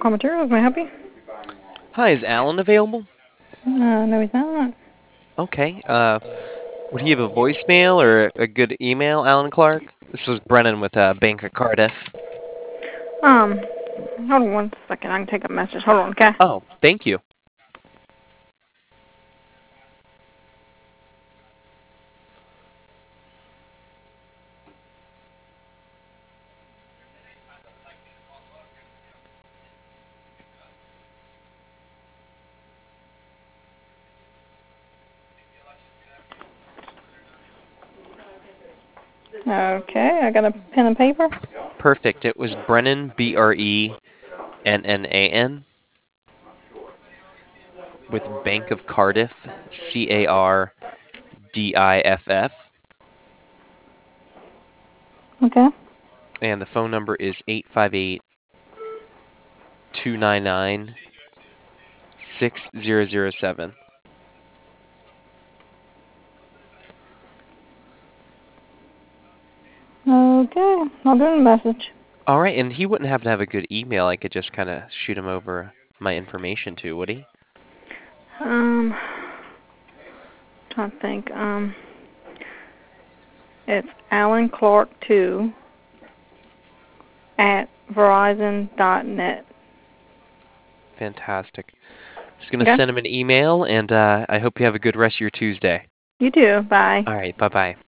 Car Materials, may I help you? Hi, is Alan available? No, he's not. Okay. Would he have a voicemail or a good email, Alan Clark? This was Brennan with Bank of Cardiff. Um, Hold on one second. I can take a message. Hold on, okay? Oh, thank you. Okay, I got a pen and paper. Perfect. It was Brennan, Brennan, with Bank of Cardiff, Cardiff. Okay. And the phone number is 858-299-6007. Okay, I'll do the message. All right, and he wouldn't happen to have a good email I could just kind of shoot him over my information to, would he? Um, Trying to think. It's Alan Clark 2 at Verizon.net. Fantastic. Just going to Okay? send him an email, and I hope you have a good rest of your Tuesday. You too. Bye. All right, bye-bye.